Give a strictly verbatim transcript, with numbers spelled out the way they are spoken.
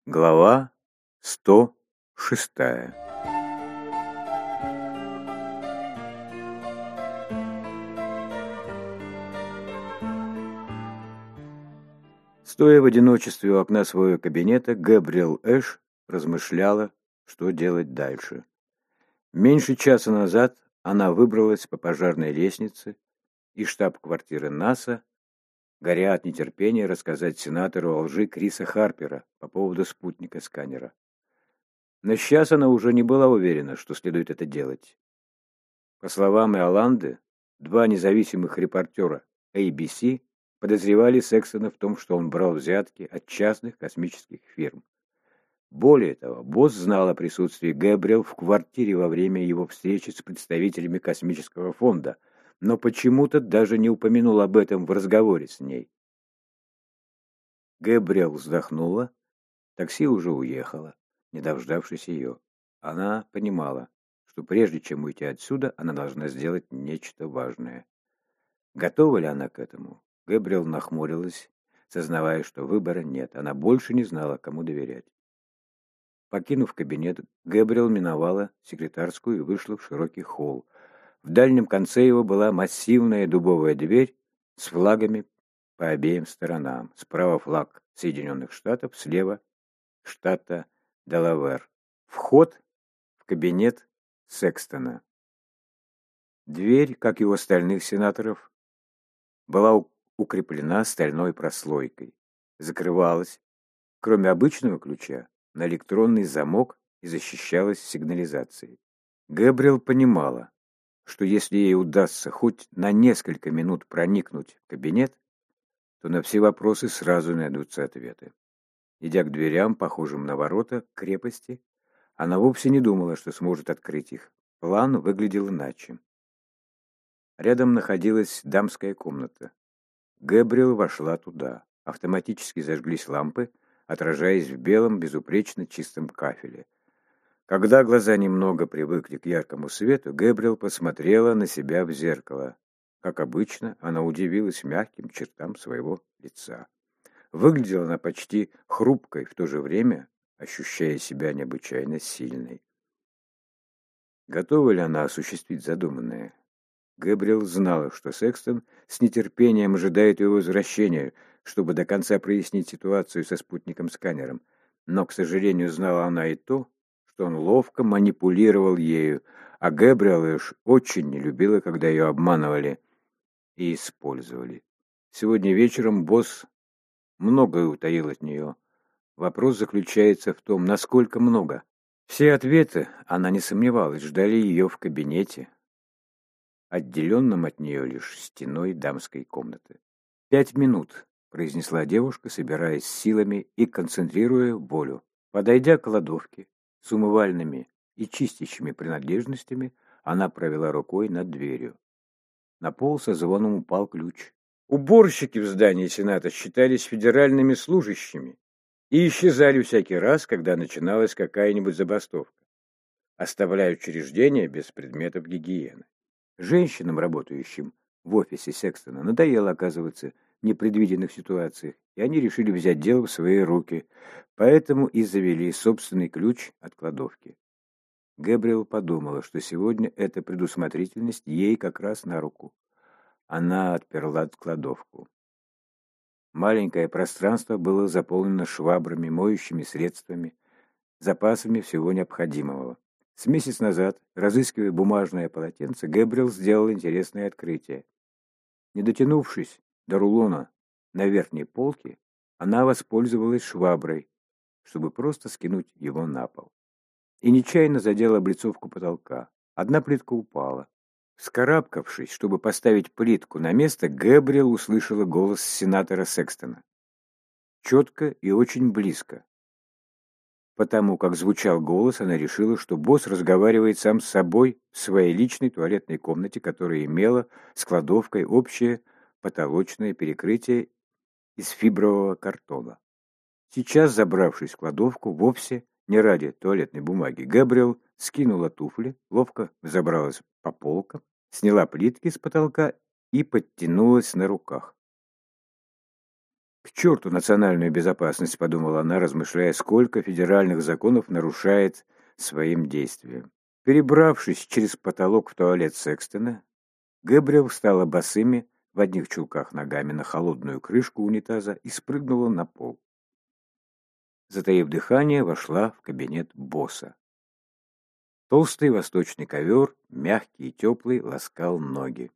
Глава сто шестая. Стоя в одиночестве у окна своего кабинета, Гэбриэл Эш размышляла, что делать дальше. Меньше часа назад она выбралась по пожарной лестнице из штаб-квартиры НАСА, горя от нетерпения рассказать сенатору о лжи Криса Харпера по поводу спутника-сканера. Но сейчас она уже не была уверена, что следует это делать. По словам Иоланды, два независимых репортера эй би си подозревали Секстона в том, что он брал взятки от частных космических фирм. Более того, босс знал о присутствии Гэбриэл в квартире во время его встречи с представителями космического фонда, но почему-то даже не упомянул об этом в разговоре с ней. Гэбриэл вздохнула. Такси уже уехало, не дождавшись ее. Она понимала, что прежде чем уйти отсюда, она должна сделать нечто важное. Готова ли она к этому? Гэбриэл нахмурилась, сознавая, что выбора нет. Она больше не знала, кому доверять. Покинув кабинет, Гэбриэл миновала секретарскую и вышла в широкий холл. В дальнем конце его была массивная дубовая дверь с флагами по обеим сторонам. Справа флаг Соединенных Штатов, слева штата Делавэр. Вход в кабинет Секстона. Дверь, как и у остальных сенаторов, была укреплена стальной прослойкой. Закрывалась, кроме обычного ключа, на электронный замок и защищалась сигнализацией. Гэбриэл понимала, что если ей удастся хоть на несколько минут проникнуть в кабинет, то на все вопросы сразу найдутся ответы. Идя к дверям, похожим на ворота крепости, она вовсе не думала, что сможет открыть их. План выглядел иначе. Рядом находилась дамская комната. Гэбриэл вошла туда. Автоматически зажглись лампы, отражаясь в белом, безупречно чистом кафеле. Когда глаза немного привыкли к яркому свету, Гэбриэл посмотрела на себя в зеркало. Как обычно, она удивилась мягким чертам своего лица. Выглядела она почти хрупкой, в то же время ощущая себя необычайно сильной. Готова ли она осуществить задуманное? Гэбриэл знала, что Секстон с нетерпением ожидает его возвращения, чтобы до конца прояснить ситуацию со спутником-сканером. Но, к сожалению, знала она и то, что он ловко манипулировал ею, а Гэбриэл уж очень не любила, когда ее обманывали и использовали. Сегодня вечером босс многое утаил от нее. Вопрос заключается в том, насколько много. Все ответы, она не сомневалась, ждали ее в кабинете, отделенном от нее лишь стеной дамской комнаты. «Пять минут», — произнесла девушка, собираясь силами и концентрируя волю. Подойдя к кладовке с умывальными и чистящими принадлежностями, она провела рукой над дверью. На пол со звоном упал ключ. Уборщики в здании Сената считались федеральными служащими и исчезали всякий раз, когда начиналась какая-нибудь забастовка, оставляя учреждение без предметов гигиены. Женщинам, работающим в офисе Секстона, надоело оказываться в непредвиденных ситуациях, и они решили взять дело в свои руки, поэтому и завели собственный ключ от кладовки. Гэбриэл подумала, что сегодня эта предусмотрительность ей как раз на руку. Она отперла кладовку. Маленькое пространство было заполнено швабрами, моющими средствами, запасами всего необходимого. С месяц назад, разыскивая бумажное полотенце, Гэбриэл сделал интересное открытие. Не дотянувшись до рулона на верхней полке, она воспользовалась шваброй, чтобы просто скинуть его на пол. И нечаянно задела облицовку потолка. Одна плитка упала. Вскарабкавшись, чтобы поставить плитку на место, Гэбриэл услышала голос сенатора Секстона. Четко и очень близко. Потому как звучал голос, она решила, что босс разговаривает сам с собой в своей личной туалетной комнате, которая имела с кладовкой общее потолочное перекрытие из фибрового картона. Сейчас, забравшись в кладовку, вовсе не ради туалетной бумаги, Гэбриэл скинула туфли, ловко взобралась по полкам, сняла плитки с потолка и подтянулась на руках. «К черту национальную безопасность», — подумала она, размышляя, сколько федеральных законов нарушает своим действием. Перебравшись через потолок в туалет Секстона, Гэбриэл встала босыми в одних чулках ногами на холодную крышку унитаза и спрыгнула на пол. Затаив дыхание, вошла в кабинет босса. Толстый восточный ковер, мягкий и теплый, ласкал ноги.